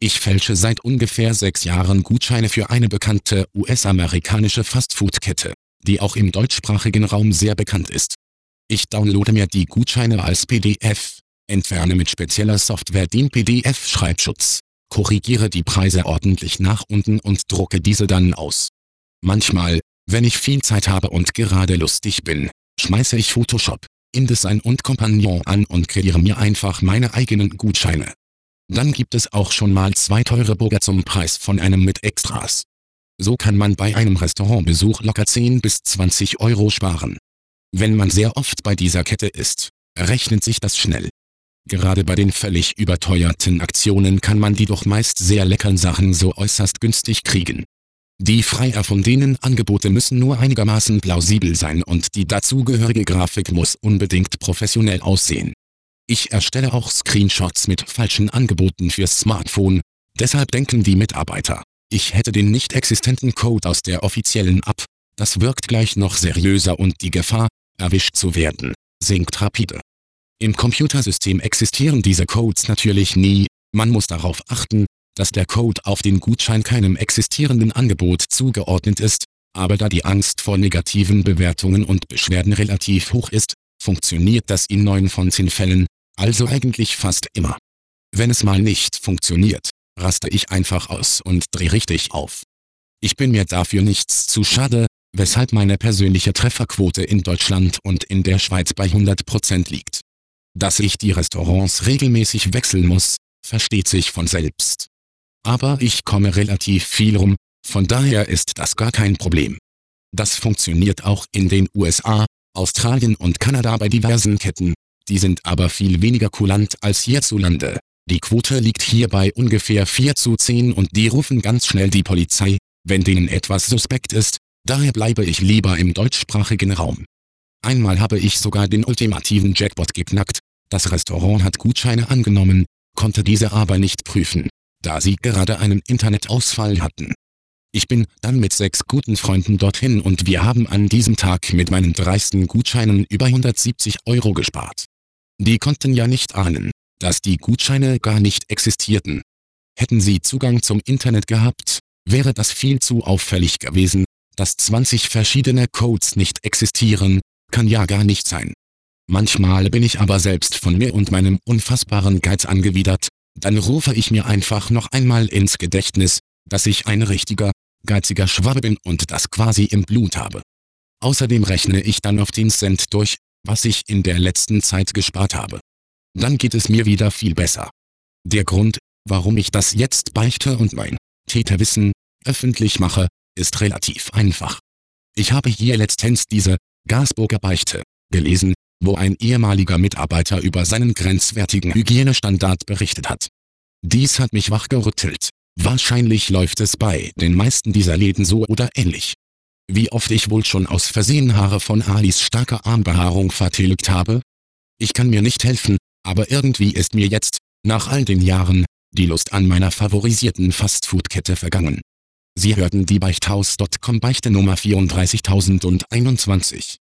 Ich fälsche seit ungefähr 6 Jahren Gutscheine für eine bekannte US-amerikanische Fastfood-Kette, die auch im deutschsprachigen Raum sehr bekannt ist. Ich downloade mir die Gutscheine als PDF, entferne mit spezieller Software den PDF-Schreibschutz, korrigiere die Preise ordentlich nach unten und drucke diese dann aus. Manchmal, wenn ich viel Zeit habe und gerade lustig bin, schmeiße ich Photoshop, InDesign und Compagnon an und kreiere mir einfach meine eigenen Gutscheine. Dann gibt es auch schon mal 2 teure Burger zum Preis von einem mit Extras. So kann man bei einem Restaurantbesuch locker 10 bis 20 Euro sparen. Wenn man sehr oft bei dieser Kette ist, rechnet sich das schnell. Gerade bei den völlig überteuerten Aktionen kann man die doch meist sehr leckeren Sachen so äußerst günstig kriegen. Die frei erfundenen Angebote müssen nur einigermaßen plausibel sein und die dazugehörige Grafik muss unbedingt professionell aussehen. Ich erstelle auch Screenshots mit falschen Angeboten fürs Smartphone, deshalb denken die Mitarbeiter, ich hätte den nicht existenten Code aus der offiziellen App. Das wirkt gleich noch seriöser und die Gefahr, erwischt zu werden, sinkt rapide. Im Computersystem existieren diese Codes natürlich nie, man muss darauf achten, dass der Code auf den Gutschein keinem existierenden Angebot zugeordnet ist, aber da die Angst vor negativen Bewertungen und Beschwerden relativ hoch ist, funktioniert das in 9 von 10 Fällen, also eigentlich fast immer. Wenn es mal nicht funktioniert, raste ich einfach aus und drehe richtig auf. Ich bin mir dafür nichts zu schade, weshalb meine persönliche Trefferquote in Deutschland und in der Schweiz bei 100% liegt. Dass ich die Restaurants regelmäßig wechseln muss, versteht sich von selbst. Aber ich komme relativ viel rum, von daher ist das gar kein Problem. Das funktioniert auch in den USA, Australien und Kanada bei diversen Ketten, die sind aber viel weniger kulant als hierzulande. Die Quote liegt hier bei ungefähr 4:10 und die rufen ganz schnell die Polizei, wenn denen etwas suspekt ist, daher bleibe ich lieber im deutschsprachigen Raum. Einmal habe ich sogar den ultimativen Jackpot geknackt, das Restaurant hat Gutscheine angenommen, konnte diese aber nicht prüfen, da sie gerade einen Internetausfall hatten. Ich bin dann mit 6 guten Freunden dorthin und wir haben an diesem Tag mit meinen dreisten Gutscheinen über 170 Euro gespart. Die konnten ja nicht ahnen, dass die Gutscheine gar nicht existierten. Hätten sie Zugang zum Internet gehabt, wäre das viel zu auffällig gewesen, dass 20 verschiedene Codes nicht existieren, kann ja gar nicht sein. Manchmal bin ich aber selbst von mir und meinem unfassbaren Geiz angewidert, dann rufe ich mir einfach noch einmal ins Gedächtnis, dass ich ein richtiger, geiziger Schwabe bin und das quasi im Blut habe. Außerdem rechne ich dann auf den Cent durch, was ich in der letzten Zeit gespart habe. Dann geht es mir wieder viel besser. Der Grund, warum ich das jetzt beichte und mein Täterwissen öffentlich mache, ist relativ einfach. Ich habe hier letztens diese Gasburger Beichte gelesen, wo ein ehemaliger Mitarbeiter über seinen grenzwertigen Hygienestandard berichtet hat. Dies hat mich wachgerüttelt. Wahrscheinlich läuft es bei den meisten dieser Läden so oder ähnlich. Wie oft ich wohl schon aus Versehen Haare von Alis starker Armbehaarung vertilgt habe? Ich kann mir nicht helfen, aber irgendwie ist mir jetzt, nach all den Jahren, die Lust an meiner favorisierten Fastfood-Kette vergangen. Sie hörten die Beichthaus.com Beichte Nummer 34021.